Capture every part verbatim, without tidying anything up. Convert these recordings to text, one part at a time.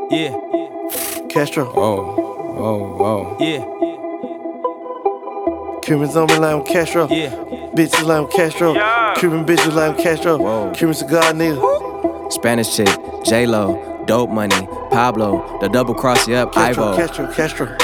Yeah. Castro. Oh, oh, oh. Yeah. Cubans on me like I'm Castro. Yeah. Bitches like I'm Castro. Yeah. Cuban bitches like I'm Castro. Whoa. Cuban cigar nigga. Spanish chick, J-Lo, Dope Money, Pablo, the double cross you up, Castro, Ivo. Castro, Castro.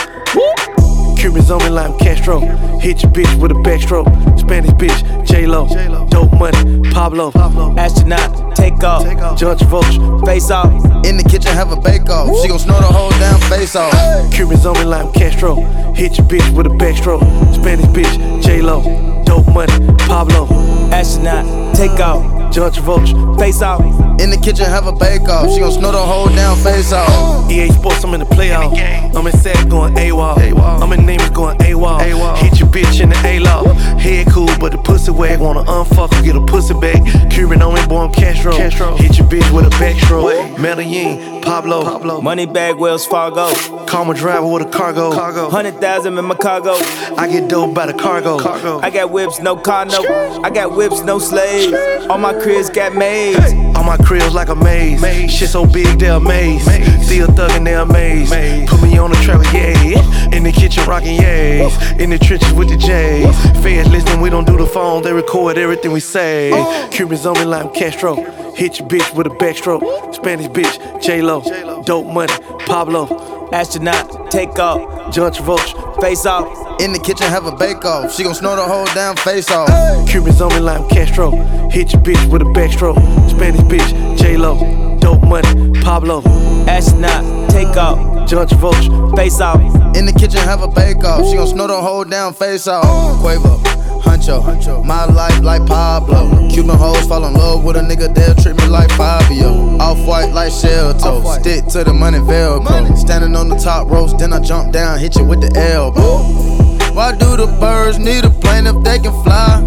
Cubans on me like I'm Castro. Hit your bitch with a backstroke. Spanish bitch, J-Lo, Dope Money, Pablo. Astronaut, take off, John Travolta. face off. In the kitchen, have a bake-off. She gon' snort the whole damn face off. Cubans on me like I'm Castro. Hit your bitch with a backstroke. Spanish bitch, J-Lo, Dope Money, Pablo. Astronaut, take off, John Travolta. face off. In the kitchen, have a bake-off. She gon' snort the whole damn face off. E A Sports, I'm in the playoff. I'm in sack going AWOL. I'm in Neiman's going AWOL. Hit your bitch in the A-Law. Head cool, but the pussy wag. Wanna unfuck her, get a pussy back. Cuban on me, boy, I'm Castro. Hit your bitch with a backstroke. Medellin, Pablo. Money bag, Wells Fargo. Call my driver with a cargo. Hundred thousand in my cargo. I get dope by the cargo. I got whips, no car, no. I got whips, no slaves. All my cribs got maids. All my cribs like a maze. Shit so big, they're amazed. Still thuggin', they're amazed. Put me on the track, yeah. In the kitchen, rockin' yays. In the trenches with the J's. Feds listening, we don't do the phone. They record everything we say. Cubans on me like I'm Castro. Hit your bitch with a backstroke. Spanish bitch, J-Lo, Dope Money, Pablo. Astronaut, take off, John Travolta. face off. In the kitchen, have a bake-off. She gon' snort the whole damn face off. Cubans on me like I'm Castro. Hit your bitch with a backstroke. Spanish bitch, J-Lo, Dope Money, Pablo. Astronaut, take off, John Travolta. face off. In the kitchen, have a bake-off. She gon' snort the whole damn face off. Quavo, Huncho, my life like Pablo. Cuban hoes fall in love with a nigga, they'll treat me like Fabio. Off-white like shell toe, stick to the money Velcro. Standing on the top ropes, then I jump down, hit you with the elbow. Why do the birds need a plane if they can fly?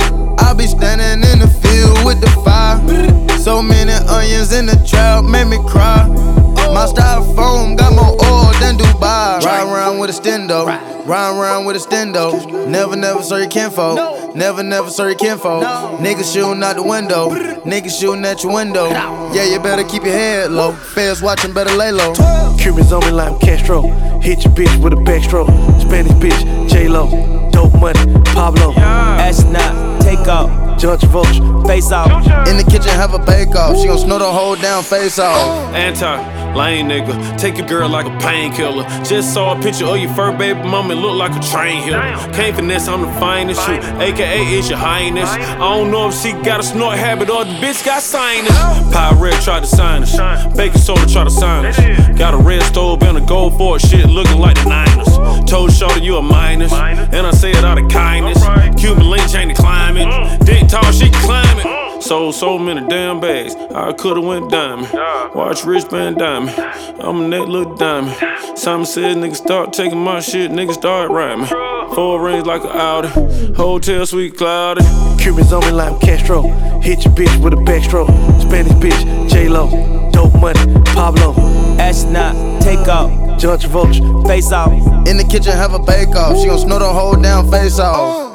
I be standing in the field with the fire. So many onions in the trap, made me cry. My styrofoam got more oil than Dubai. Ride around with a stendo, ride around with a stendo. Never, never saw your kinfolk. Never, never saw your kinfolk. Niggas shooting out the window, niggas shooting at your window. Yeah, you better keep your head low. Feds watching, better lay low. Cubans on me like I'm Castro. Hit your bitch with a backstroke. Spanish bitch, J-Lo, Dope Money, Pablo. Astronaut, take off, John Travolta. face off. In the kitchen, have a bake-off. She gon' snort the whole damn face off. Anti-lame nigga, take a girl like a painkiller. Just saw a picture of your fur baby mama, it look like a train hitter. Can't finesse, I'm the finest shit. A K A is your highness. I don't know if she got a snort habit or the bitch got sinus. Pirate tried to sign us. Baking soda tried to sign us. Got a red stove and a gold board shit looking like the Niners. Told Shorty you a minus, and I say it out of kindness. Cuban lynch ain't the climate. Dick tall, she can climb it. Sold so many damn bags, I could've went diamond. Watch wristband diamond, I'm a net little diamond. Simon said niggas start taking my shit, niggas start rhyming. Four rings like an Audi, hotel suite cloudy. Cubans on me like I'm Castro. Hit your bitch with a backstroke. Spanish bitch, J-Lo, Dope Money, Pablo. Astronaut, take off, John Travolta. face off. In the kitchen, have a bake-off. She gon' snort the whole damn face off.